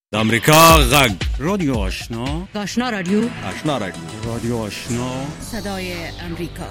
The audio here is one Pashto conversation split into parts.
د امریکا غږ رادیو آشنا رادیو رادیو آشنا صدای امریکا.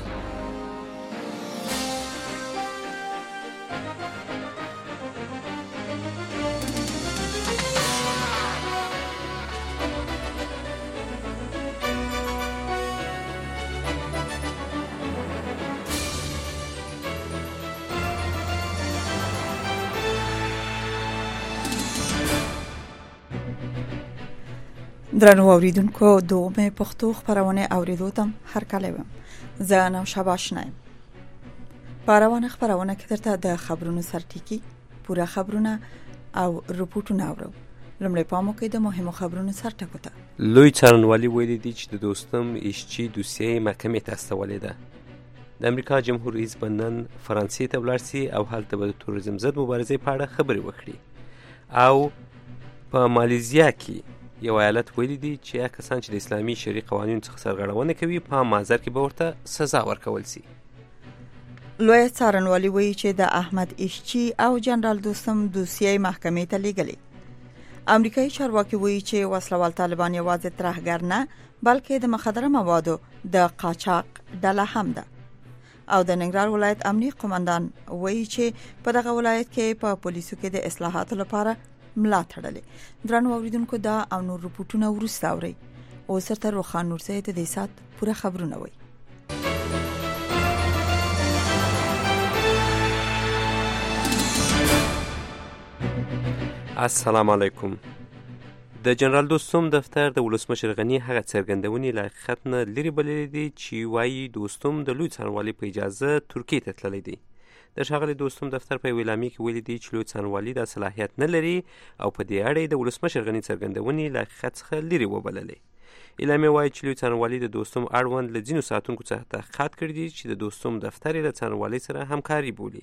درنو اوریدونکو دومه پښتو خبرونه اوریدو تم هر کله وم زه نو شباشنایم پروانه خبرونه کې درته د خبرونو سرټیکی پوره خبرونه او رپورټونه اورو. لمړی پامو کې د مهمو خبرونو سرټکو ته لوی څارنوالي ویلي دي چې د دوستم ایشچی دوسیه محکمې ته استولې ده. د امریکا جمهور رئیس بنن فرانسې ته ولاړ سي او هلته به د توریزم ضد مبارزې په اړه خبرې وکړي. او په مالیزیا کې یو ایالت ویلي دي چې هغه کسان چې د اسلامي شرعي قوانینو څخه سرغړونه کوي په مازر کې به ورته سزا ورکول سي. لوی څارنوالي وایي چې د احمد ایشچی او جنرال دوستم دوسیه محکمې ته لیږلې. امریکایي چارواکي وایي چې وسلوال طالبان یوازې ترهګر نه بلکې د مخدره موادو د قاچاق ډله هم ده. او د ننګرهار ولایت امنیه قومندان وایي چې په دغه ولایت کې په پولیسو کې د اصلاحاتو لپاره ملا تړلې. درنو اوریدونکو دا او نور رپورټونه ورسته اوري. او سرته روخان نورزی ته د سات پوره خبرونه وي. السلام علیکم. د جنرال دوستم دفتر د ولسمشر غنی هغه څرګندونې له حقیقت نه لرې بللې دي چې وایي دوستم د لوی څارنوالي په اجازه ترکیې ته تللی دی. د ښاغلي دوستم دفتر په اعلامیه کې ویلي دي چې لوی څارنوالي دا صلاحیت نه لري او په دې اړه د ولسمشر غنی څرګندونې له حقیقت څخه لرې وبللې. اعلامیه وایي چې لوی څارنوالي د دوستم اړوند له ځینو ساتونکو څخه تحقیقات کړي دي چې د دوستم دفتر یې له څارنوالۍ سره همکاري بولي.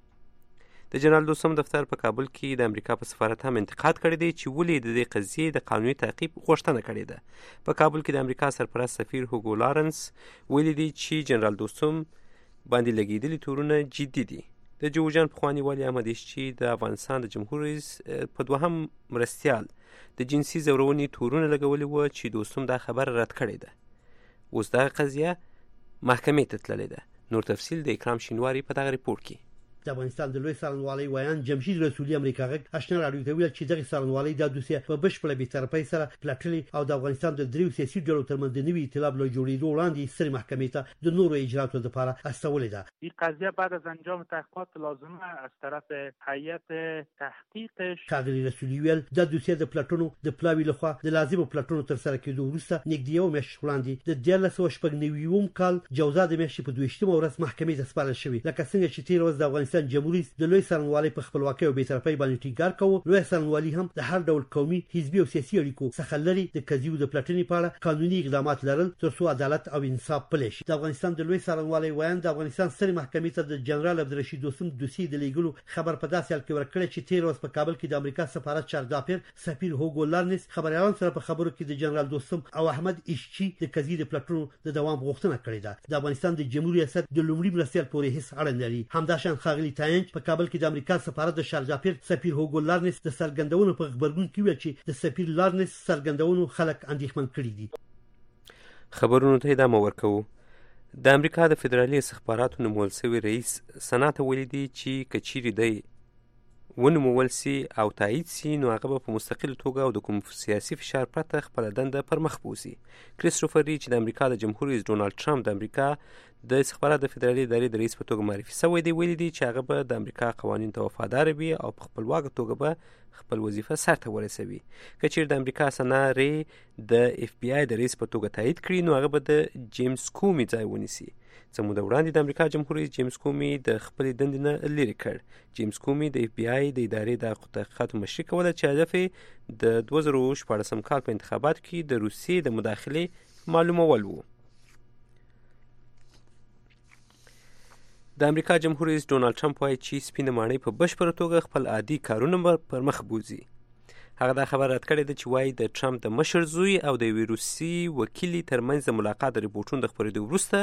د جنرال دوستم دفتر په کابل کې د امریکا په سفارت هم انتقاد کړی دی چې ولې د دې قضیې د قانوني تعقیب غوښتنه کړې ده. په کابل کې د امریکا سرپرست سفیر هوګو لارنس ویلي دی چې جنرال دوستم باندې لګېدلي تورونه جدي دي. د جوجان پخوانی والی احمد ایشچی د افغانستان د جمهور رئیس په دوهم مرستیال د جنسي ځورونې تورونه لګولي وو چې دوستم دا خبر رد کړې ده. اوس دغه قضیه محکمې ته تللې ده. نور تفصیل د اکرام شینواری په دغه ریپورت کې. د افغانستان د لوی څارنوالۍ ویان جمشید رسولي امریکا غږ آشنا راډیو ته ویل چې دغه څارنوالۍ د دوسیه په بشپړه بېطرفۍ سره پلټلې او د افغانستان د دریو سیاسي ډلو ترمنځ د نوي ائتلاف له جوړېدو وړاندې سترې محکمې ته د نورو اجرااتو لپاره استولې ده. این قضیه بعد از انجام تحقیقات لازمه از طرف هیئت تحقیقش ښاغلي رسولي ویل د دوسیه د پلټنو د پلاوي لخوا د لازمو پلټنو ترسره کېدو وروسته نږدې یوه میاشت وړاندې د 1996 کال جوزا د میاشتې په 22مه ورځ محکمې ته سپارل شوې. لکه څنګه چې تېره ورځ د افغانستان جمهوري رئیس د لوی څارنوالۍ په خپلواکۍ او بېطرفۍ باندې ټینګار کوو، لوی څارنوالي هم د هر ډول قومي حزبي او سیاسي اړیکو څخه لرې د قضیو د پلټنې په اړه قانوني اقدامات لرل ترڅو عدالت او انصاف پلی شي. د افغانستان د لوی څارنوالۍ ویان د افغانستان سترې محکمې ته د جنرال عبدالرشید دوستم دوسیې د لیږلو خبر په داسې حال کې ورکړی چې تېره ورځ په کابل کې د امریکا سفارت چارډاپیر سفیر هوګو لارنس خبریالانو سره په خبرو کې د جنرال دوستم او احمد ایشچی د قضیې د پلټنو د دوام غوښتنه کړې ده. د افغانستان د جمهور ریاست د لومړي مرستیال پورې هیڅ اړه نه لري. همداشان ښاغلي تاینج په کابل کې د امریکا سفارت د شارجاپیر سفیر هوګو لارنس د څرګندونو په خبرګون کې ویل چې د سفیر لارنس څرګندونو خلک اندېښمن کړي دي. خبرونو ته ادامه ورکوو. د امریکا د فدرالي استخباراتو نومول شوي رئیس سنا ته ویلي دي چې که چیرې دی ونومول سي او تایید سي نو هغه به په مستقله توګه او د کوم سیاسي فشار پرته خپله دنده پر مخ بوځي. کریستوفر ری چې د امریکا د جمهور رئیس ډونالډ ټرمپ د امریکا د استخباراتو د فدرالي ادارې د رئیس په توګه معرفي شوی دی، ویلي دي چې هغه به د امریکا قوانینو ته وفادار وي او په خپلواکه توګه به خپل وظیفه سرته ورسوي. که چیرې د امریکا سنا ری د اف بی آی د رئیس په توګه تایید کړي نو هغه به د جیمز کومي ځای ونیسي. څه موده وړاندې د امریکا جمهور رئیس جیمز کومي د خپلې دندې نه لرې کړ. جیمز کومي د اف بی آی د ادارې د تحقیقاتو مشري کوله چې هدف یې د 2014 کال په انتخاباتو کې د روسیې د مداخلې معلومول و. د امریکا جمهور رئیس ډونالډ ټرمپ وایي چې سپینه ماڼۍ په بشپړه توګه خپل عادي کارونه پر مخ بوځي. هغه دا خبر رد کړی ده چې وایي د ټرمپ د مشر زوی او د یوې روسي وکیلې ترمنځ د ملاقات د ریپورټونو د خپرېدو وروسته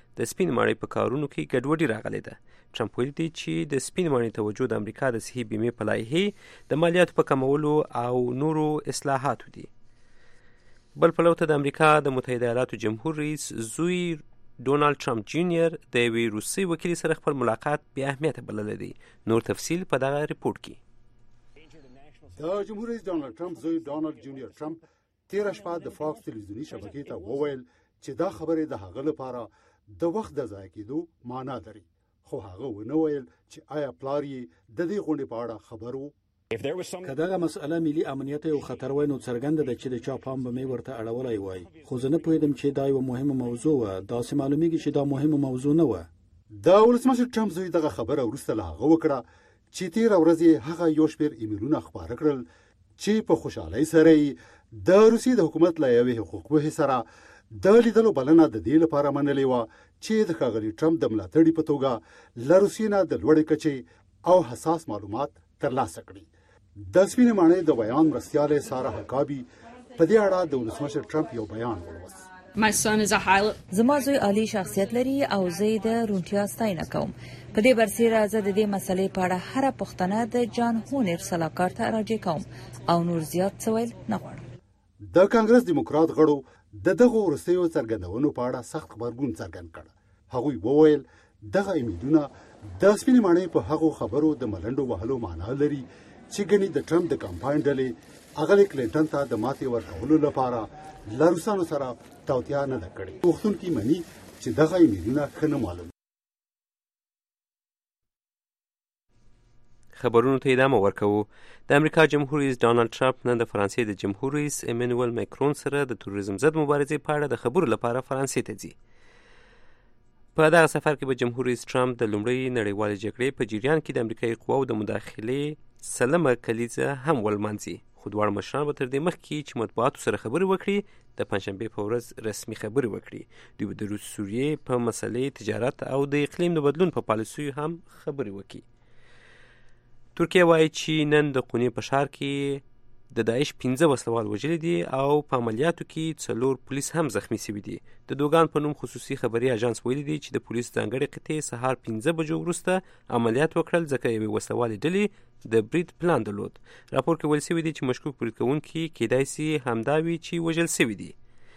د سپین ماڼۍ په کارونو کې ګډوډي راغلې ده. ټرمپ ویلي دی چې د سپین ماڼۍ توجه د امریکا د صحي بیمې په لایحې د مالیاتو په کمولو او نورو اصلاحاتو دي. بل پلو ته د امریکا د متحده ایالاتو جمهور رئیس زوی ډونالد ټرمپ جونیئر د یوې روسي وکیل سره خپل ملاقات بې اهمیته بللی دی. نور تفصیل په دغه ریپورټ کې. د جمهور رئیس ډونالد ټرمپ زوی ډونالد جونیئر ټرمپ تېره شپه د فاکس تلویزیوني شبکې ته وویل چې دا خبرې د هغه لپاره د وخت د ضایع کېدو معنا لري، خو هغه ونه ویل چې آیا پلار یې د دې غونډې په اړه خبر و. که دغه مسئله ملي امنیت یو خطر وای نو څرګنده ده چې د چا پام به مې ورته اړولی وای، خو زه نه پوهېدم چې دا یوه مهمه موضوع وه. داسې معلومیږي چې دا مهمه موضوع نه وه. د ولسمشر ټرمپ زوی دغه خبره وروسته له هغه وکړه چې تېره ورځ یې هغه یو شمېر ایمیلونه خپاره کړل چې په خوشحالۍ سره یې د روسیې د حکومت له یوې حقوقپوهې سره د لیدلو بلنه د دې لپاره منلې وه چې د ښاغلي ټرمپ د ملاتړي په توګه له روسیې نه د لوړې کچې او حساس معلومات ترلاسه کړي. د سپینې ماڼۍ د بیان مرستیاله سارا حکابي په دې اړه د ولسمشر ټرمپ یو بیان ولوست. زما زوی عالی شخصیت لري او زه د روڼتیا ستاینه کوم. په دې برسېره زه د دې مسلې په اړه هره پوښتنه د جان هونر سلاکار ته راجع کوم او نور زیات څه ویل نه غواړم. د کانګرس دیموکرات غړو دغه وروستیو څرګندونو په اړه سخت غبرګون څرګند کړ. هغوی وویل دغه ایمیلونه د سپینې ماڼۍ په هغو خبرو د ملنډو وهلو معنا لري چې ګنې د ټرمپ د کمپاین ډلې هغه کلینټن ته د ماتې ورکولو لپاره له روسانو سره توطیه نه ده کړې. پوښتونکي مني چې دغه ایمیلونه ښه نه معلوم. خبرونو ته ادامه ورکوو. د امریکا جمهور رئیس ډونالد ټرمپ نن د فرانسې د جمهور رئیس ایمانوئل ماکرون سره د توریزم ضد مبارزې په اړه د خبرو لپاره فرانسې ته ځي. په دغه سفر کې به جمهور رئیس ټرمپ د لومړۍ نړیوالې جګړې په جریان کې د امریکایي قواو د مداخلې سلمه کلیزه هم ولمانځي، خو دواړه مشران به تر دې مخکې چې مطبوعاتو سره خبرې وکړي د پنجشنبې په ورځ رسمي خبرې وکړي. دوی به د سوریې په مسلې تجارت او د اقلیم د بدلون په پالیسیو هم خبرې وکړي. ترکیه وایي چې نن د قونې په ښار کې د داعش 15 وسلوال وژلي دي او په عملیاتو کې 4 پولیس هم زخمی شوي دي. د دوګان په نوم خصوصي خبري اژانس ویلي دی چې د پولیس ځانګړې قطعې سهار 15 بجو وروسته عملیات وکړل ځکه یوې وسلوالې ډلې د برید پلان درلود. راپور کې ویل شوي دي چې مشکوک برید کوونکي کیدای شي همدا وي چې وژل شوي دي.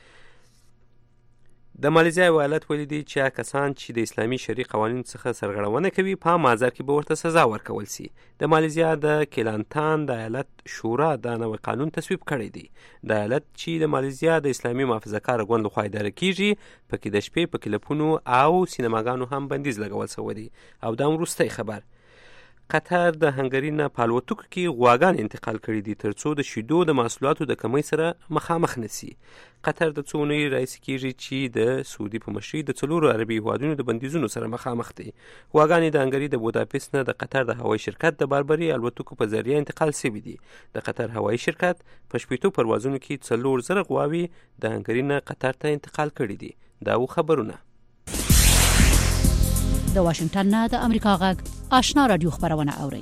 د مالیزیا ایالت ویلي دی چې کسان چې د اسلامي شرعي قوانینو څخه سرغړونه کوي په مازار کې به ورته سزا ورکول شي. د مالیزیا د کلانتان د ایالت شورا دا نوی قانون تصویب کړی دی. د ایالت چې د مالیزیا د اسلامي محافظه‌کار ګوند لخوا اداره کیږي پکې د شپې په کلپونو او سینماګانو هم بندیز لګول شوی دی. او دا وروستی خبر. قطر د هنګري نه په الوتکو کې غواګان انتقال کړي دي ترڅو د شیدو د محصولاتو د کمۍ سره مخامخ نشي. قطر د څو اونۍ راهیسې کېږي چې د سعودي په مشرۍ د 4 عربي هیوادونو د بندیزونو سره مخامخ دي. غواګانې د هنګري د بوداپست نه د قطر د هوایي شرکت د باربري الوتکو په ذریعه انتقال شوي دي. د قطر هوایي شرکت په 80 پروازونو کې 4,000 غواوې د هنګري نه قطر ته انتقال کړي دي. دا و خبرونه. د واشنگټن نه د امریکا غږ آشنا رادیو خبرونه اوري.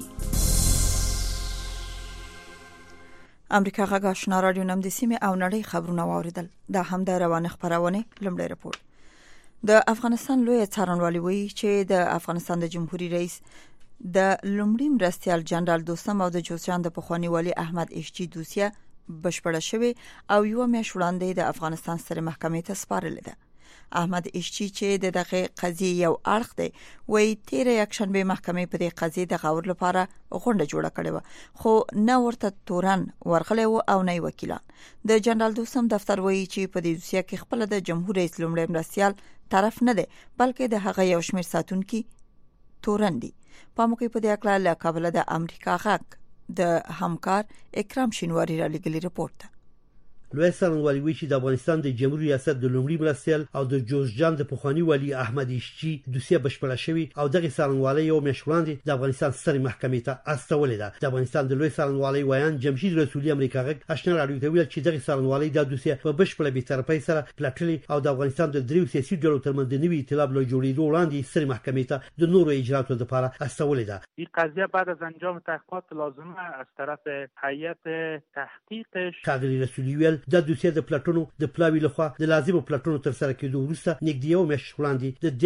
امریکا غږ آشنا رادیو نم د سیمه او نړۍ خبرونه واوریدل. دا هم د روانه خبرونه لمړی رپورټ. د افغانستان لوی څارنوالي وایي چې د افغانستان د جمهوریت رئیس د لومړي مرستیال جنرال دوستم او د جوزجان د پخوانی والی احمد اشچی دوسیه بشپړه شوی او یو میاشت وړاندې د افغانستان سترې محکمې ته سپارلې ده. احمد اشچی چې دغه قضیه یو اړخ دی وایي تیر یکشنبه محکمې په دې قضیه د غور لپاره غونډه جوړه کړې و خو نه ورته تورن ورغلی و او نه وکیلان. د جنرال دوستم دفتر وایي چې په دې دوسیه کې خپل د جمهور رئیس لومړی مرستیال طرف نه دی بلکې د هغه یو شمېر ساتونکي تورن دي. په موقع په دې اړه له کابل د امریکا غږ د همکار اکرام شینواری را لګلی رپورټ. لوی څارنوالي وایي چې د افغانستان د جمهوریت ریاست د لومړي مرستیال او د جوزجان د پخوانی والی احمد اشچی دوسیه بشپړه شوی او دغه څارنوالي یو میاشت وړاندې د افغانستان سترې محکمې ته استولې ده. د افغانستان د لوی څارنوالي ویان جمشید رسولي امریکا غږ آشنا رادیو ته ویل چې دغه څارنوالي د دوسیه په بشپړه بی‌طرفۍ سره پلټلې او د افغانستان د دریو سیاسي ډلو ترمنځ د نوي ائتلاف له جوړېدو وړاندې سترې محکمې ته د نورو اجراتو لپاره استولې ده. این قضیه بعد از انجام تحقیقات لازمه از طرف هیئت تحقیقش قادری رسولی ویل د دوسیه د پلاټونو د پلاوي لخوا د لازمو پلاټونو تر سره کېدو وروسته نږدې یو میاشت وړاندې د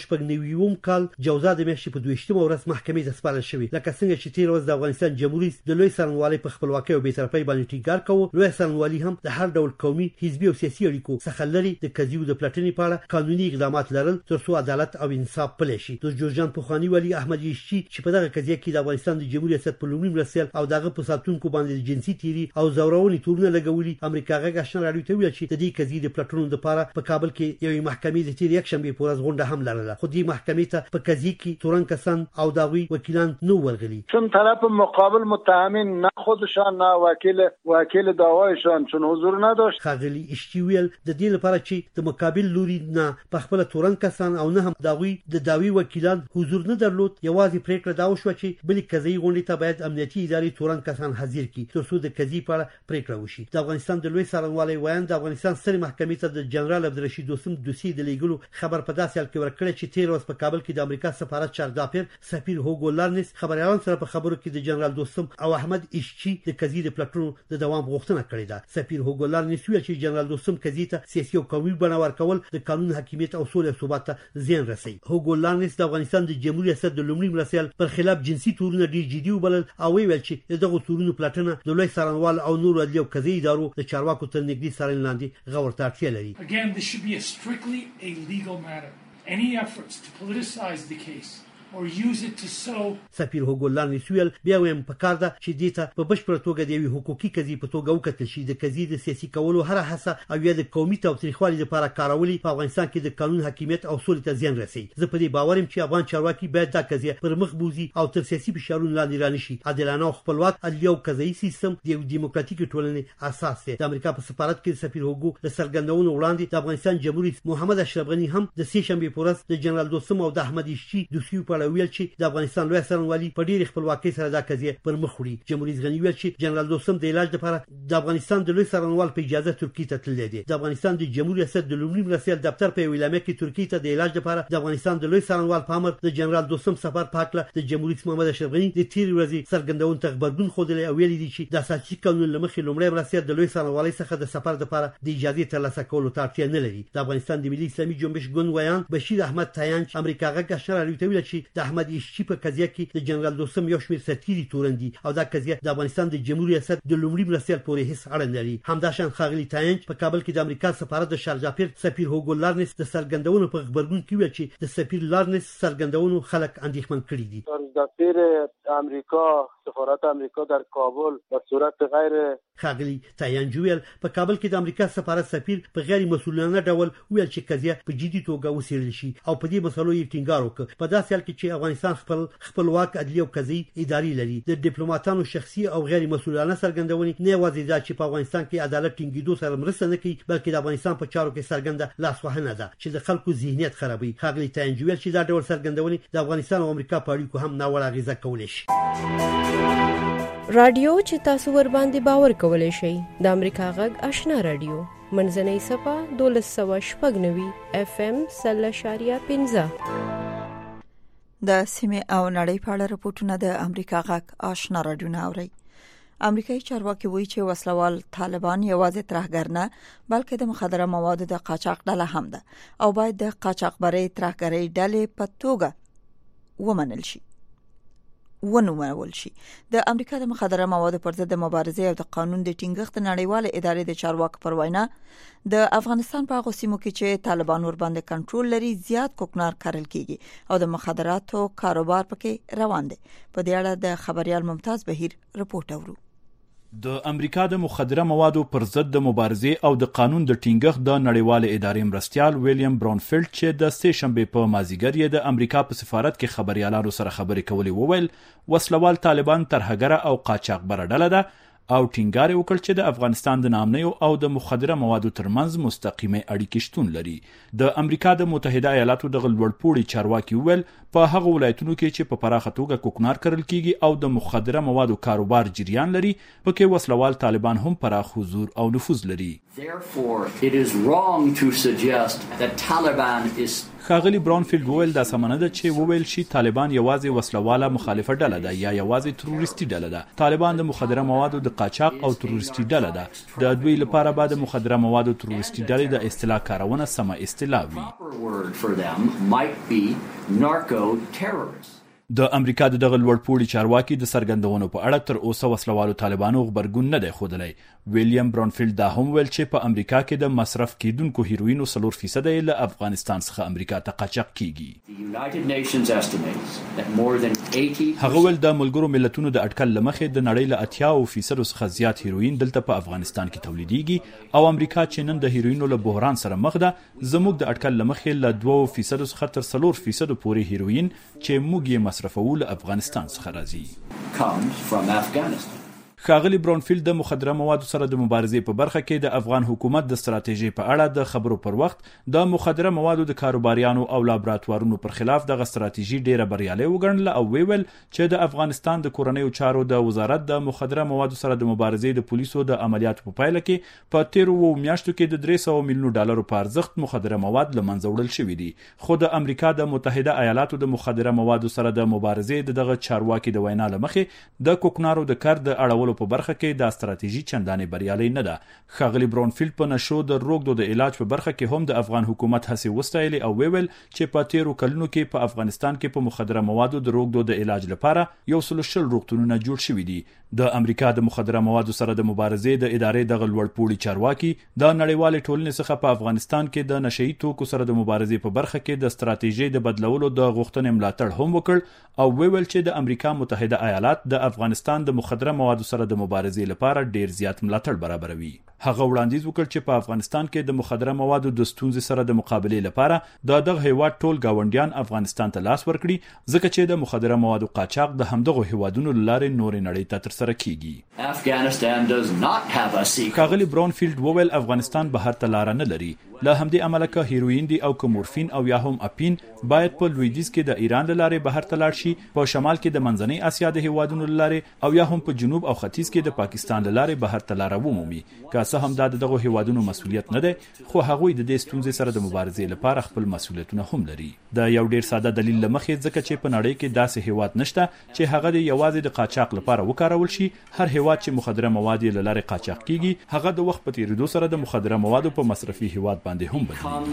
1999 کال جوزا د میاشتې په 22مه ورځ محکمې ته سپارل شوی لکه څنګه چې تیر ورځ د افغانستان جمهوریت د لوی څارنوالۍ په خپلواکۍ او بی‌طرفۍ باندې ټینګار کوي. لوی څارنوالي هم د هر ډول قومي حزبي او سیاسي اړیکو څخه لري د قضیو د پلاټنې په اړه قانوني اقدامات لرل ترڅو عدالت او انصاف پلی شي. د جورجان پخوانی والي احمد یشچی چې په دغه قضیه کې د افغانستان د جمهوریت ریاست په لومړي مرستیال او دغه په ساتونکو باندې جنسي تیری او زورونې تورونه لګولي امریکا غږ آشنا راډیو ته ویل چې د دې قضیې د پلاټونو لپاره په کابل کې یوې محکمې د تیر یک شنبه په ورځ غونډه هم لرله خو دې محکمې ته په قضیه کې تورن کسان او داوی وکیلان نو ورغلي. چون طرف مقابل متهمین نه خودشان نه وکیل دعوایشان چون حضور نداشت. خاغلی اشتی ویل د دې لپاره چې د مقابل لوري نه په خپل تورن کسان او نه هم د داوی وکیلان حضور نه درلود یوازې پریکړه دا وشوه چې بلې قضیې غونډې ته باید امنیتي ادارې تورن کسان حاضر کړي ترڅو د قضیې په اړه پریکړه وشي. د افغانستان د لوی څارنوالۍ ویاند د افغانستان سترې محکمې ته د جنرال عبدالرشید دوستم دوسیې د لیږلو خبر په داسې حال کې ورکړی چې تیر ورځ په کابل کې د امریکا سفارت چارډاپر سفیر هوګو لارنس خبريالان سره په خبرو کې د جنرال دوستم او احمد اشچی د قضیې د پلاټونو د دوام غوښتنه کړې ده. سفیر هوګو لارنس ویل چې جنرال دوستم قضیې ته سیاسي او قومي بڼه ورکول د قانون حاکمیت او سولې او ثبات ته زیان رسوي. هوګو لارنس د افغانستان د جمهوریت ریاست د لومړي مرستیال پر خلاف جنسي تورونه ډیر جدي وبلل او ویل چې دغه تورونو پلاټنه د لوی څارنوال او نور عدلي او قضایي ادارو د چارواکو تر نږدې څارنې لاندې غور ته اړتیا لري. Again, this should be a strictly a legal matter. Any efforts to politicize the case or use it to sow. سفیر هوګو لارنس ویل بیا ویم په کار ده چې دیته په بشپړه توګه د یوې حقوقي قضیې په توګه وکتل شي. د قضیې د سیاسي کولو هر هڅه او یا د قومي تاوتریخوالي لپاره کارولي په افغانستان کې د قانون حاکمیت او سولې ته زیان رسوي. زه په دې باور یم چې افغان چارواکي باید دا قضیه پر مخ بوزي او تر سیاسي فشارونو لاندې رانشي. عادلانه او خپلواک عدلي او قضایي سیستم د یو دیموکراتیک ټولنې اساس دی. د امریکا په سفارت کې سفیر هوګو د څرګندونو وړاندې د افغانستان جمهوریت محمد اشرف غنی هم د سې شنبه په ورځ د جنرال دوستم او د احمد یشچی دوسیو په اړه ویل چې د افغانستان لوی څارنوالي په ډېر خپلواکۍ سره دا قضیه پر مخ وړي. جمهوریت غنی ویل چې جنرال دوستم د علاج لپاره د افغانستان د لوی څارنوال په اجازه ترکیه ته تللی دی. د افغانستان د جمهوریت ریاست د لومړي مرستیال دفتر په اعلامیه کې ترکیه ته د علاج لپاره د افغانستان د لوی څارنوال په امر د جنرال دوستم سفر پاکله د جمهوریت محمد اشرف غنی د تیر ورځې څرګندون ته خبرګون خوده او ویلي دي چې د اساسي قانون لمخې لومړی مرستیال د لوی څارنوالۍ څخه د سفر لپاره د اجازه ترلاسه کولو ته اړتیا نه لري. د افغانستان د ملي اسلامي جنبش ګوند ویان بشیر احمد تایانچ امریکا غږ آشنا راډیو ته ویل چې د احمد یشچی په قضیه کې د جنرال دوستم یو شمېر سرتیري تورن دي او دا قضیه د افغانستان د جمهوریت ریاست د لومړي مرستیال پورې هیڅ اړه نه لري. همداشان خاغلی تایانچ په کابل کې د امریکا سفارت د شارجاپر سفیر هوګو لارنس د څرګندونو په خبرګون کې ویل چې د سفیر لارنس څرګندونو خلک اندېښمن کړي دي. دفتر امریکا سفارت امریکا در کابل به صورت غیر خاغلی تایانچ ویل په کابل کې د امریکا سفارت سفیر په غیر مسؤلانه ډول ویل چې قضیه په جدي توګه وڅېړل شي او په دې مسلو یې ټینګار وکړ. په داسې حال کې چې افغانستان خپلواک عدلي او قضایي ادارې لري. د ډیپلوماټانو شخصي او غیر مسؤلانه څرګندونې نه یوازې دا چې په افغانستان کې عدالت ټینګېدو سره مرسته نه کوي بلکې د افغانستان په چارو کې څرګنده لاسوهنه ده چې د خلکو ذهنیت خرابوي. خاغلی تایانچ ویل چې دا ډول څرګندونې د افغانستان او امریکا په اړیکو هم ناوړه اغیزه کولی شي. رادیو چې تاسو ور باندې باور کولای شئ د امریکا غږ آشنا رادیو منځنۍ صفه 1290 FM 0.15 د سیمې او نړۍ په اړه راپورټونه د امریکا غږ آشنا رادیو نه اوري. امریکایي چارواکي وایي چې وسلوال طالبان یوازې ترهګر نه بلکې د مخدره موادو د قاچاق ډله هم ده او باید د قاچاقبرۍ ترهګرۍ ډلې په توګه ونومول شي. د امریکا د مخدره موادو پر ضد مبارزې او د قانون د ټینګښت نړیواله ادارې د چارواکو پر وینا د افغانستان په هغو سیمو کې چې طالبان ور باندې کنټرول لري زیات کوکنار کارل کیږي او د مخدراتو کاروبار پکې روان دی. په دې اړه د خبريال ممتاز بهیر رپورټ اورو. د امریکا د مخدره موادو پر ضد د مبارزې او د قانون د ټینګښت د نړیواله ادارې مرستیال ویلیام براونفیلد چې د سې شنبه په مازیګر یې د امریکا په سفارت کې خبريالانو سره خبرې کولې وویل وسلوال طالبان ترهګره او قاچاقبره ډله ده او ټینګار وکړ چې د افغانستان د نامنیو او د مخدره موادو ترمنځ مستقیمه اړیکې شتون لري. د امریکا د متحده ایالاتو د لوړپوړي چارواکي ویل په هغه ولایتونو کې چې په پراخه توګه کوکنار کرل کیږي او د مخدره موادو کاروبار جریان لري پکې وسلوال طالبان هم پراخ حضور او نفوذ لري. Therefore, it is wrong to suggest that Taliban is ښاغلي براونفیلډ وویل دا سمه نه ده چې وویل شي طالبان یوازې وسلواله مخالفه ډله ده یا یوازې تروریستي ډله ده. طالبان د مخدره موادو د قاچاق او تروریستي ډله ده. د دوی لپاره به د مخدره موادو تروریستي ډلې د اصطلاح کارونه سمه اصطلاح وي. د امریکا د دغه لوړپوړي چارواکي د څرګندونو په اړه تر اوسه وسلوالو طالبانو غبرګون نه دی ښودلی. ویلیام برونفیلډ دا هم ویل چې په امریکا کې د مصرف کیدونکو هیروینو 4% یې له افغانستان څخه امریکا ته قاچاق کیږي. هغه ویل د ملګرو ملتونو د اټکل لمخې د نړۍ له 80% څخه زیات هیروین دلته په افغانستان کې تولیدیږي او امریکا چې نن د هیروینو له بحران سره مخ ده زموږ د اټکل لمخې له 2% څخه تر 4% پورې هیروین چې موږ یې مصرفول افغانستان څخه راځي. ښاغلي برونفیلډ د مخدره موادو سره د مبارزې په برخه کې د افغان حکومت د ستراتیژۍ په اړه د خبرو پر وخت د مخدره موادو د کاروباریانو او لابراتوارونو پر خلاف دغه ستراتیژي ډیره بریالۍ وګڼله او ویل چې د افغانستان د کورنیو چارو د وزارت د مخدره موادو سره د مبارزې د پولیسو د عملیاتو په پایله کې په تیرو میاشتو کې د 300 میلیون ډالرو په ارزښت مخدره مواد له منځه وړل شوي دي. خو د امریکا د متحده ایالاتو د مخدره موادو سره د مبارزې دغه چارواکي د وینا لمخې د کوکنارو د کار د اړولو په برخه کې دا ستراتیژي چندانې بریالۍ نه ده. ښاغلي برونفیلډ په نشو د روږدو د علاج په برخه کې هم د افغان حکومت هڅې وستایلې او ویل چې په تیرو کلونو کې په افغانستان کې په مخدره موادو د روږدو د علاج لپاره 110 روغتونونه جوړ شوي دي. د امریکا د مخدره موادو سره د مبارزې د ادارې دغه لوړپوړي چارواکي د نړیوالې ټولنې څخه په افغانستان کې د نشئی توکو سره د مبارزې په برخه کې د ستراتیژۍ د بدلولو د غوښتنې ملاتړ هم وکړ او ویل چې د امریکا متحده ایالات د افغانستان د مخدره موادو سره د مبارزې لپاره ډیر زیات ملاتړ برابروي. هغه وړاندیز وکړ چې په افغانستان کې د مخدره موادو د ستونزې سره د مقابلې لپاره د دغه هیواد ټول گاونډیان افغانستان ته لاس ورکړي ځکه چې د مخدره موادو قاچاق د همدغه هیوادونو لارې نورې نړۍ ته ترسره کیږي. ښاغلي براونفیلډ وویل افغانستان بهر ته لاره نه لري. له همدې امله که هیروین دي او که مورفین او یا هم اپین باید په لویدیځ کې د ایران له لارې بهر ته لاړ شي، په شمال کې د منځنۍ اسیا د هیوادونو له لارې او یا هم په جنوب او ختیځ کې د پاکستان له لارې بهر ته لاره ومومي. که څه هم دا دغه هیوادونو مسؤلیت نه دی خو هغوی د دې ستونزې سره د مبارزې لپاره خپل مسؤلیتونه هم لري. د یو ډیر ساده دلیل لمخې ځکه چې په نړۍ کې داسې هیواد نشته چې هغه د یوازې د قاچاق لپاره وکارول شي. هر هیواد چې مخدره مواد له لارې قاچاق کیږي هغه د وخت په تیریدو سره د مخدره موادو په مصرفي هیواد باندې هم بدلېږي.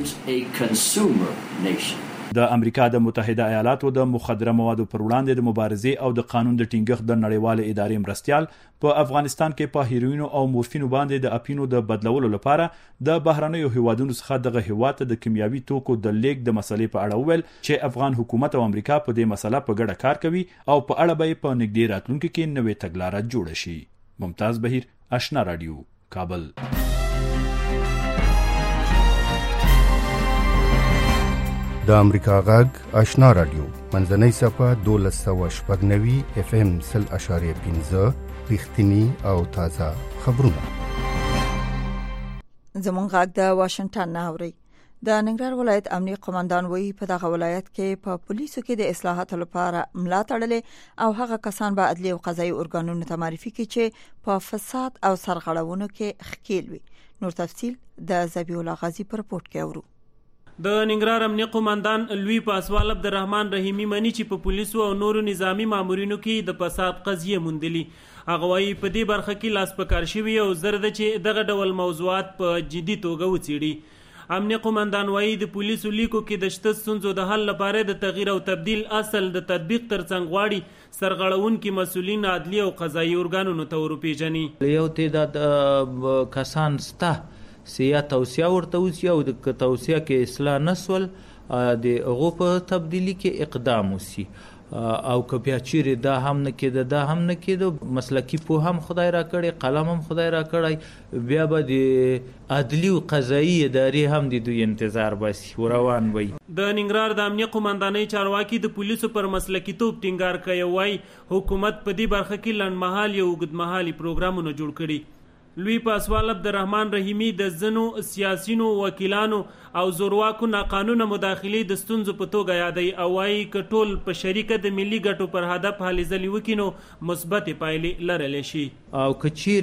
د امریکا د متحده ایالاتو د مخدره موادو پر وړاندې د مبارزې او د قانون د ټینګښت د نړیوالې ادارې مرستیال په افغانستان کې په هیروینو او مورفینو باندې د اپینو د بدلولو لپاره د بهرنیو هیوادونو څخه دغه هیواد د کیمیاوي توکو د لیږد د مسلې په اړه وویل چې افغان حکومت او امریکا په دې مسله په ګډه کار کوي او په اړه به په نږدې راتلونکي کې نوې تګلاره جوړه شي. ممتاز بهیر، آشنا رادیو، کابل. د امریکا غږ آشنا رادیو منځنۍ صفه 1290 FM 0.15 رښتینی او تازه خبرونه. زمونږ غږ د واشنگټن نه اوري. د ننګرهار ولایت امنیه قومندان وایي په دغه ولایت کې په پولیسو کې د اصلاحاتو لپاره ملا تړلې او هغه کسان به عدلي او قضایي ارګانونو ته معرفي کړي چې په فساد او سرغړونو کې ښکیل وي. نور تفصیل د ذبیح الله غازی پر رپورت کې اورو. د ننګرهار امنیه قومندان لوی پاسوال عبدالرحمن رحیمی منی چې په پولیسو او نورو نظامی مامورینو کې د فساد قضیه موندلي. هغه وايي په دې برخه کې لاس پکار شوی او زرد چې دغه ډول موضوعات په جدي توګه وڅېړي. امنیه قومندان وايي د پولیسو لیکو کې د شته ستونزو د حل لپاره د تغییر او تبديل اصل د تطبیق ترڅنګ غواړي سرغړونکي مسؤلین عدلي او قضایي ارګانونو ته ورپېژني. یو تعداد کسان ستا سیا توصیه ورته وسی او د توصیه کې اصلاح نسول د هغو په تبدیلی کې اقدام وسی او که بیا چیرې دا هم نه کېده مسلکی پوه هم خدای را کړی، قلم هم خدای را کړی، بیا به د عدلي او قضایي ادارې هم د دوی انتظار باسي روان وي. د ننګرهار د امنیه قومندانۍ چارواکي د پولیسو پر مسلکیتوب ټینګار کوي. وایي حکومت په دې برخه کې لنډمهالي او اوږدمهالي پروګرامونه جوړ کړي. لوی پاسوال عبدالرحمن رحیمی د ځینو سیاسینو، وکیلانو او زورواکو ناقانونه مداخلې د ستونزو په توګه یادوي او وایي که ټول په شریکه د ملي ګټو پر هدف هلې ځلې وکړي نو مثبتې پایلې لرلی شي. او که چیرې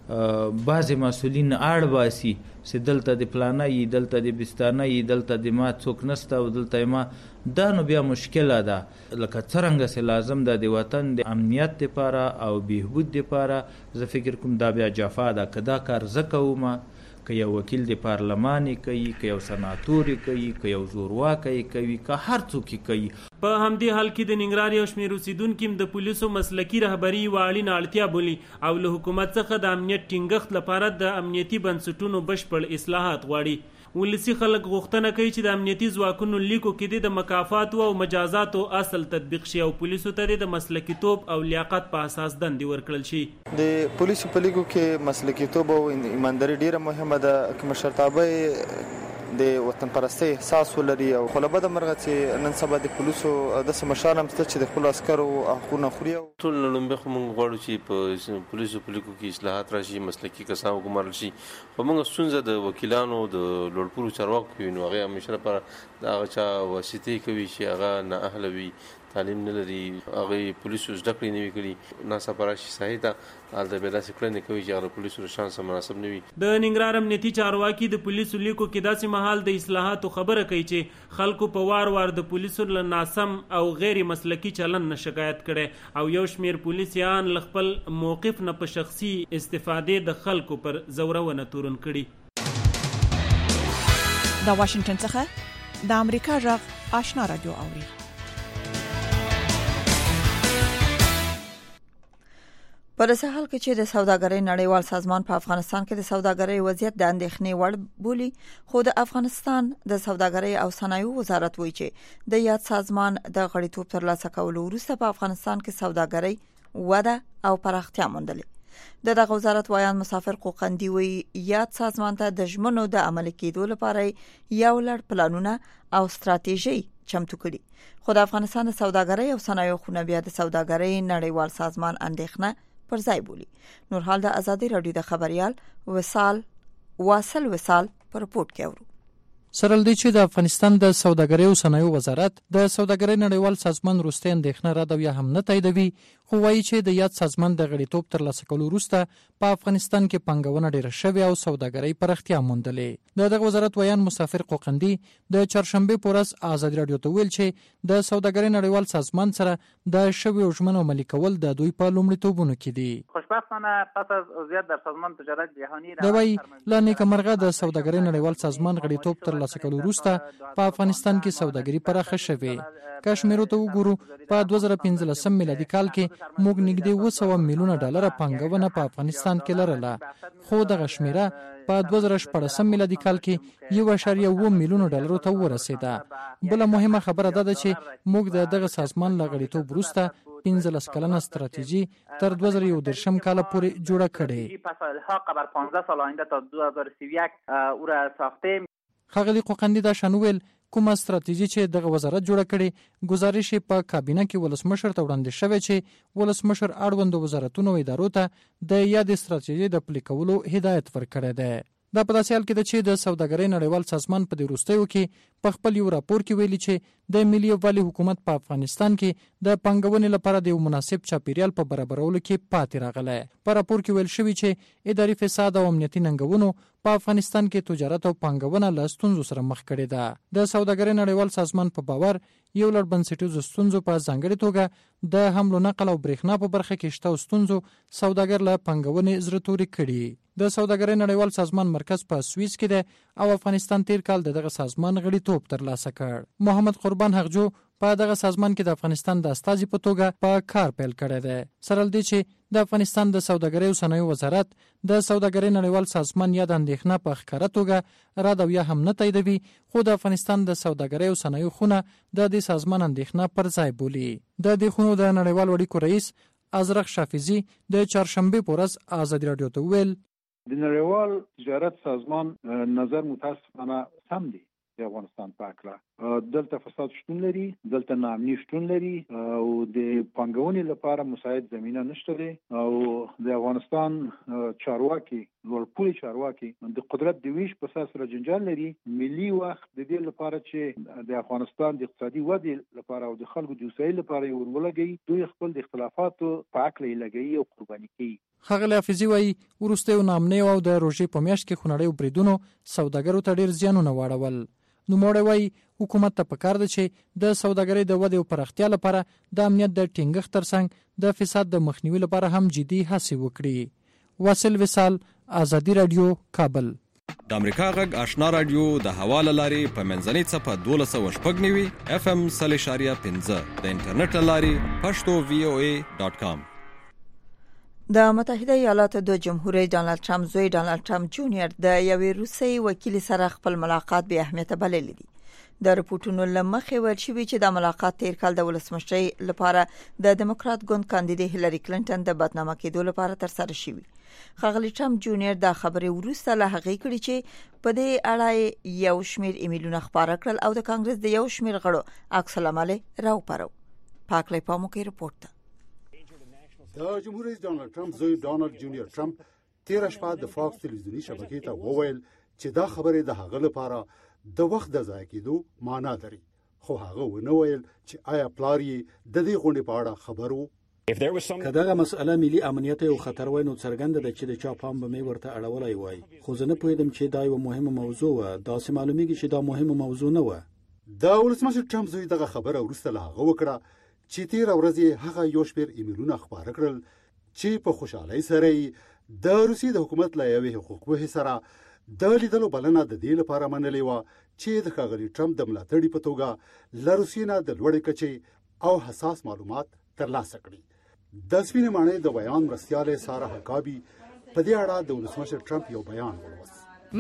بعضې مسؤلین اړ باسي چې دلته د پلانه یي، دلته د بستانه یي، دلته د ما څوک نسته او دلته ما، دا نو بیا مشکله ده. لکه څرنګه چې لازم ده د وطن د امنیت دپاره او بهبود دپاره، زه فکر کوم دا بیا جفا ده. که دا کار زه کومه، که یو وکیل د پارلمان کوي، که یو سناتور کوي، که یو زورواکی کوي، که هر څوک کوي. په همدې حال کې د ننګرهار یو شمېر اوسیدونکي د پولیسو مسلکي رهبري یوه اړینه اړتیا بولي او له حکومت څخه د امنیت ټینګښت لپاره د امنیتي بنسټونو بشپړ اصلاحات غواړي. ولسي خلک غوښتنه کوي چې د امنیتي ځواکونو لیکو کې د مکافاتو او مجازاتو اصل تطبیق شي او پولیسو ته د مسلکیتوب او لیاقت په اساس دندې ورکړل شي. د پولیسو په لیکو کې مسلکیتوب او ایمانداري ډیره مهمه ده. که مشرتابه د وطن پرستۍ احساس ولري او خو له بده مرغه چې نن سبا د پولیسو داسې مشران هم شته چې د خپلو عسکرو حقونه خوري. ټول نه لومبې خو موږ غواړو چې په پولیسو په لیکو کې اصلاحات راشي، مسلکي کسان وګمارل شي. خو موږ ستونزه د وکیلانو د لوړپوړو چارواکو کې وینو، هغې همیشه لپاره د هغه چا واسطې کوي چې هغه نااهله وي، تعلیم نه لري، هغې پولیسو زده کړې نه وي کړي، ناڅاپه راشي ساحې ته هلته بیا داسې کړنې کوي چې هغه د پولیسو له شان سره مناسب نه وي. د ننګرهار امنیتي چارواکي د پولیسو لیکو کې داسې مهال د اصلاحاتو خبره کوي چې خلکو په وار وار د پولیسو له ناسم او غیر مسلکي چلن نه شکایت کړی او یو شمېر پولیسیان له خپل موقف نه په شخصي استفادې د خلکو پر زورونه تورن کړي. د واشنگټن څخه د امریکا غږ آشنا رادیو اوري. په داسې حال کې چې د سوداګرۍ نړیوال سازمان په افغانستان کې د سوداګرۍ وضعیت د اندېښنې وړ بولي، خو د افغانستان د سوداګرۍ او صنایعو وزارت وایي چې د یاد سازمان د غړیتوب ترلاسه کولو وروسته په افغانستان کې سوداګرۍ وده او پراختیا موندلې. دغه وزارت وایان مسافر قوقندي وایي یاد سازمان ته د ژمنو د عملي کېدو لپاره یو لړ پلانونه او ستراتیژي چمتو کړي، خو د افغانستان د سوداګرۍ او صنایعو خونه بیا د سوداګرۍ نړیوال سازمان اندېښنه پر ځای بولی. نور حال د ازادي رادیو د خبريال واصل وصال پر رپورت کې اورو. سره لدې چې د افغانستان د سوداګرۍ او صنایعو وزارت د سوداګرۍ نړیوال سازمان وروستۍ اندېښنه راډوي هم نه تاییدوي، خو وایي چې د یاد سازمان د غړیتوب ترلاسه کولو وروسته په افغانستان کې پانګونه ډیره شوې او سوداګرۍ پراختیا موندلې. دغه وزارت ویان مسافر قوقندي د چهارشنبه په ورځ ازادي رادیو ته ویل چې د سوداګرۍ نړیوال سازمان سره د شویو ژمنو عملي کول د دوی په لومړیتوبونو کې دي. خوشبختانه پس از عضویت در سازمان تجارت جهانی دا وایي لا نیکمرغه د سوداګرۍ نړیوال سازمان غړیتوب ترلاسه کولو وروسته په افغانستان کې سوداګري پراخه شوې. کشمیرو ته وګورو په 2015 میلادي کال کې موږ نږدې 200 میلیونه ډالر پانګونه په افغانستان کې لرله، خو دغه شمیره په 2014 میلادي کال کې 1.1 میلیونه ډالر ته ورسېده. بل مهمه خبره ده چې موږ دغه سازمان لغړیتوب وروسته 15 کلنه استراتیژي تر 2013 کال پورې جوړه کړې. پس الحاق بر 15 سال آینده تا 2031 او را ساختیم. خغلی قوقندي دا شنویل کومه استراتیژي چې دغه وزارت جوړه کړي، گزارش په کابینه کې ولسمشر ته وړاندې شوی چې ولسمشر اړوند وزارتونو ادارو ته د یاد استراتیژي د پلي کولو هدایت ورکړی دی. دا په داسې حال کې ده چې د سوداګرۍ نړیوال سازمان په دې وروستیو کې په خپل یو راپور کې ویلي چې د ملي یووالي حکومت په افغانستان کې د پانګونې لپاره د یو مناسب چاپیریال په برابرولو کې پاتې راغلی. په راپور کې ویل شوی چې اداري فساد او امنیتي ننګونو په افغانستان کې تجارت او پانګونه له ستونزو سره مخ کړې ده. د سوداګرۍ نړیوال سازمان په باور یو لړ بنسټیزو ستونزو په ځانګړې توګه د حمل او نقل او برېښنا په برخه کې شته ستونزو سوداګر له پانګونې زړه توري کړي. د سوداګرۍ نړیوال سازمان مرکز په سویس کې ده او افغانستان تیر کال دغه سازمان غړیتوب ترلاسه کړ. محمد قربان حقجو په دغه سازمان کې د افغانستان د استازي په توګه په کار پیل کړی دی. سره لدې چې د افغانستان د سوداګرۍ او صنایعو وزارت د سوداګرۍ نړیوال سازمان یاد اندېښنه په ښکاره توګه راډویه هم نه تاییدوي، خو د افغانستان د سوداګرۍ او صنایعو خونه د دې سازمان اندېښنه پر ځای بولي. د دې خونو د نړیوال اړیکو رئیس ازرق شافیزي د چهارشنبه په ورځ ازادي رادیو ته ویل د نړیوال تجارت سازمان نظر متاسفانه سم دی د افغانستان په اړه. دلته فساد شتون لري، دلته ناامني شتون لري او د پانګونې لپاره مساعد زمينه نشته دی او د افغانستان چارواکي لوړپوړي چارواکي د قدرت د ویش په اساس سره جنجال لري. ملي وخت د دې لپاره چې د افغانستان د اقتصادي ودې لپاره او د خلکو د هوساینې لپاره یې ورولګي، دوی خپل د اختلافاتو په حق لګي او قرباني کوي. ښاغلی حافظي وایي وروستیو ناامنیو او د روژې په میاشت کې خونړیو بریدونو سوداګرو ته ډېر زیانونه واړول. نوموړی وایي حکومت ته پکار ده چې د سوداګرۍ د ودې او پراختیا لپاره د امنیت د ټینګښت ترڅنګ د فساد د مخنیوي لپاره هم جدي هڅې وکړي. واصل وصال، آزادي راډیو، کابل. د امریکا غږ آشنا راډیو د هوا له لارې په منځنۍ څپه 1290 FM 0.5 د انټرنیټ له لارې پښتو voa.com. د متحده ایالاتو د جمهور رئیس ډانلډ ټرمپ زوی ډانلډ ټرمپ جونیئر د یوې روسي وکیل سره خپل ملاقات بې اهمیته بللی دی. د رپورټونو لمخې ویل شوی چې د ملاقات تیر کال د ولسمشرۍ لپاره د دموکرات ګوند کاندیدې هیلری کلینټن د بدنامه کېدو لپاره ترسره شوی. ښاغلی ټرمپ جونیئر دا خبرې وروسته له هغې کړي چې په دې اړه یو شمېر ایمیلونه خپاره کړل او د کانګرس د یو شمېر غړو عکس العمل راوپارو. پاکلی پاموکي رپورټ. د جمهور رئیس ډانلډ ټرمپ زوی ډانلډ جونیئر ټرمپ تیر شپه د فاکس تلویزیونی شبکې ته وویل چې دا خبره د هغه لپاره د وخت د ضایع کېدو معنا لري، خو هغه ونه ویل چې آیا پلار یې د دې غونډې په اړه خبر وو. که دغه مسئله ملي امنیت او خطر وای نو څرګنده ده چې د چا پام به مې ورته اړولای وای، خو زه نه پوهیدم چې دا یو مهمه موضوع وه. داسې معلومیږي چې دا مهمه موضوع نه وه. د ولسمشر ټرمپ زوی دغه خبره وروسته له هغه وکړه چې تیر ورځ هغه یو شمېر ایمیلونه خپاره کړل چې په خوشحالۍ سره د روسي د حکومت له یوې حقوقپوهې سره د لیدلو بلنه د دې لپاره منلې وه چې د ښاغلي ټرمپ د ملاتړي په توګه له روسیې نه د لوړې کچې او حساس معلومات ترلاسه کړي. د سپینې ماڼۍ د بیان مرستیاله سارا حکابي په دې اړه د ولسمشر ټرمپ یو بیان ولوست.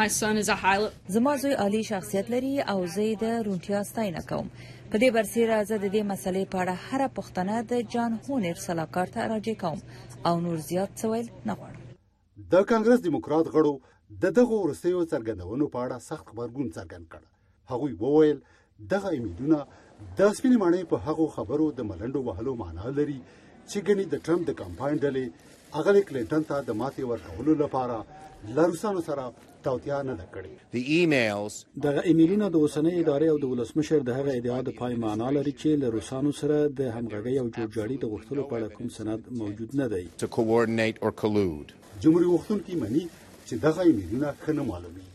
زما زوی عالی شخصیت لري او زه د رونټیا ستاینه کوم. په دې برسېره زه د دې مسلې په اړه هره پوښتنه د جان هونر سلاکار ته راجع کوم او نور زیات څه ویل نه غواړم. د کانګرس دیموکرات غړو د دغه وروستیو څرګندونو په اړه سخت خبرګون څرګند کړ. هغوی وویل دغه ایمیلونه د سپینې ماڼۍ په هغو خبرو د ملنډو وهلو معنا لري چې ګنې د ټرمپ د کمپاین ډلې هغه کلینټن ته د ماتې ورکولو لپاره له روسانو سره توطیه نه ده کړې. دغه ایمیلونه د اوسنۍ ادارې او د ولسمشر د هغه ادعا د پای معنا لري چې له روسانو سره د همغږۍ او جوړجاړي د غوښتلو په اړه کوم سند موجود نه دی. جمهوریت غوښتونکي مني چې دغه ایمیلونه ښه نه معلومیږي.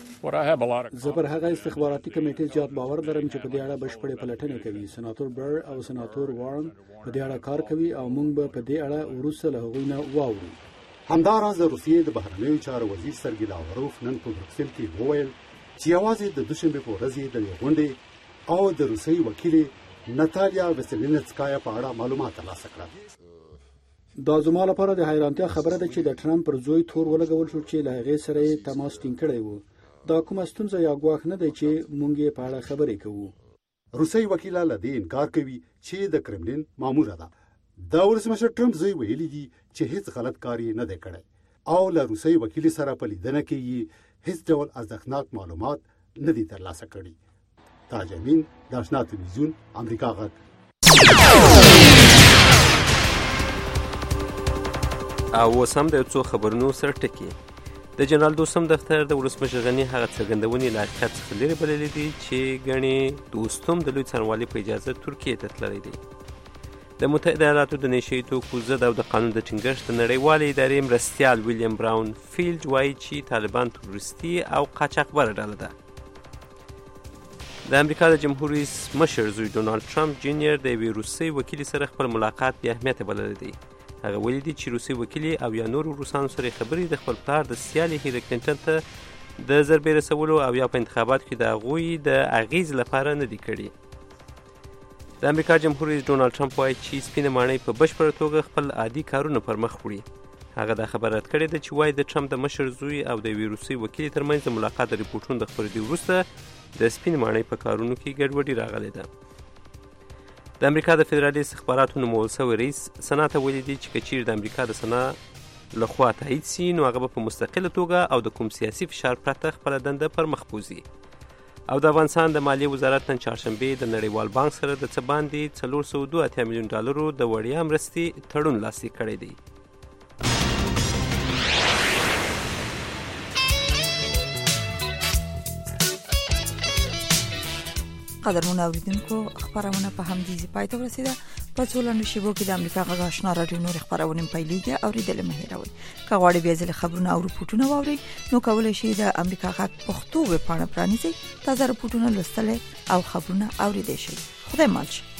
زه پر هغه استخباراتي کمیټې زیات باور لرم چې په دې اړه بشپړې پلټنې کوي. سناتور بر او سناتور وارن په دې اړه کار کوي او موږ به په دې اړه وروسته له هغوی نه واورو. همداراز د روسیې د بهرنیو چارو وزیر سرګی لاوروف نن په بروکسل کې وویل چې یوازې د دوشنبه په ورځ د غونډې او د روسي وکیل ناتالیا وسلینسکایا په اړه معلومات ترلاسه کړل. دا زما لپاره د حیرانتیا خبره ده چې د ټرمپ پر زوی تور ولګول شو چې له هغې سره تماس ټینګ کړی و. دا کومه ستونزه یا ګواښ نه دی چې مونږ یې په اړه خبرې کوو. روسي وکیل له دې انکار کوي چې د کرملین ماموره ده. د ولسمشر ټرمپ زوی ویلي دي چې هیڅ غلط کار نه دی کړی او له روسي وکیل سره په لیدنه کې هیڅ ډول ارزښتناک معلومات نه دي ترلاسه کړي. تاج امین، د آشنا تلویزیون، امریکا غږ. او اوس هم د یو څو خبرونو سر ټکي. د جنرال دوستم دفتر د ولسمشر غني هغه څرګندونې له حقیقت څخه لرې بللې دي چې ګڼې دوستم د لوی څارنوالۍ په اجازه ترکیې ته تللی دی. د متحده ایالاتو د نشهیي توکو ضد او د قانون د ټینګښت د نړیوالې ادارې مرستیال ویلیام براون فیلډ وایي چې طالبان تروریستي او قاچاقبره ډله ده. د امریکا د جمهور رئیس مشر زوی ډونالډ ټرمپ جونیئر د یوې روسي وکیل سره خپل ملاقات بې اهمیته بللی دی. هغه ویلي دي چې روسي وکیل او یا نورو روسانو سره خبرې د خپل پلار د سیالي هیلری کلینټن ته د ضربې رسولو او یا په انتخاباتو کې د هغوی د اغیز لپاره نه دي کړي. د امریکا جمهور رئیس ډونالډ ټرمپ وایي چې سپینه ماڼۍ په بشپړه توګه خپل عادي کارونه پر مخ وړي. هغه دا خبره رد کړې ده چې وایي د ټرمپ د مشر زوی او د یوې روسي وکیل ترمنځ د ملاقات د ریپورټونو د خپرېدو وروسته د سپینې ماڼۍ په کارونو کې ګډوډي راغلې ده. د امریکا د فدرالي استخباراتو نومول شوی رئیس سنا ته ویلي دي چې که چیرې د امریکا د سنا لخوا تایید سي نو هغه به په مستقله توګه او د کوم سیاسي فشار پرته خپله دنده پر مخ بوځي. او د افغانستان د مالیې وزارت نن چهارشنبې د نړیوال بانک سره د څه باندې $482 میلیون د وړیا مرستې تړون لاسلیک کړی دی. قدرمن اوریدونکو خبرونه په همدې ځای پای ته ورسیده. په څولنو شیبو کې د امریکا غږ آشنا رادیو نور خبرونه پیلېږي او ریډل مهیروي. کغواړي بیا ځل خبرونه او رپورټونه واوري نو کولای شئ د امریکا غږ پښتو ویب پاڼه پرانیزئ. تازه رپورټونه لوستل او خبرونه اوریدئ شئ. خدای مالشه.